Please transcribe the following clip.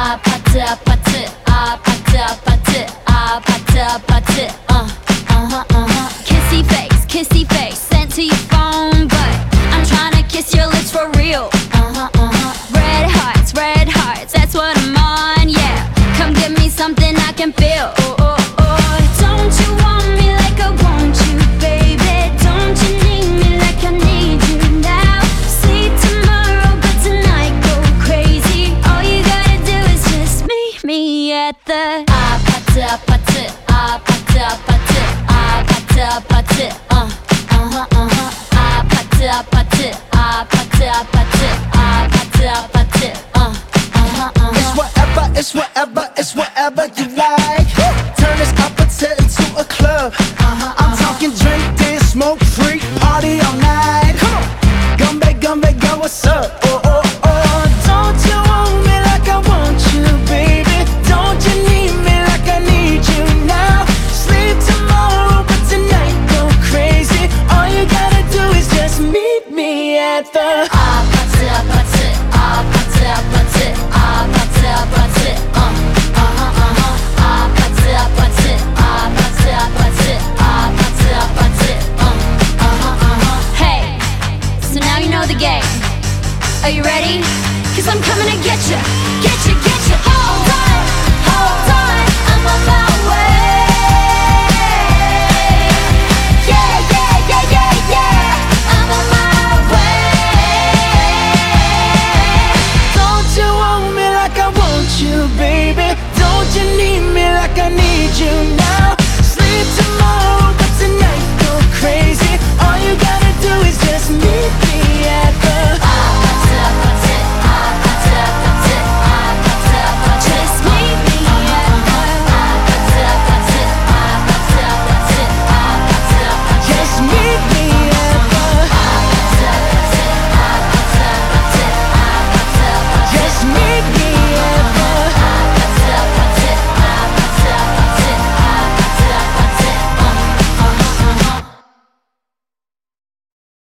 아파트 아파트 아파트 아파트 아파트 아파트 kissy face sent to your phone but I'm tryna kiss your lips for real red hearts that's what I'm on yeah come give me something I can feel don't you want me like I want you baby don't you need me like I need you now see tomorrow but tonight go crazy all you gotta do is just meet me at the 아파트 아파트 아파트 아파트 아파트 아파트 아파트 아파트 아파트 아파트 아파트 아파트 It's whatever, it's whatever you like. Turn this opposite into a club. I'm talking drink, dance, smoke, freak, party all